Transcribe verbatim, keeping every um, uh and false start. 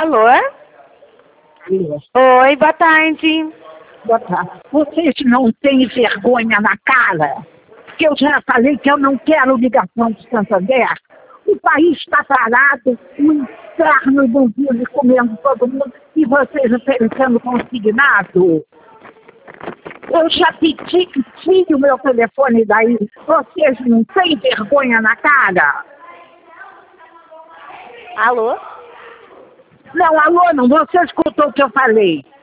Alô? Alô. Oi, boa tarde. Boa tarde. Vocês não têm vergonha na cara? Porque eu já falei que eu não quero ligação de Santander. O país está parado, o inferno do vírus comendo todo mundo e vocês oferecendo consignado. Eu já pedi que tire o meu telefone daí. Vocês não têm vergonha na cara? Alô? Não, alô, não. Você escutou o que eu falei.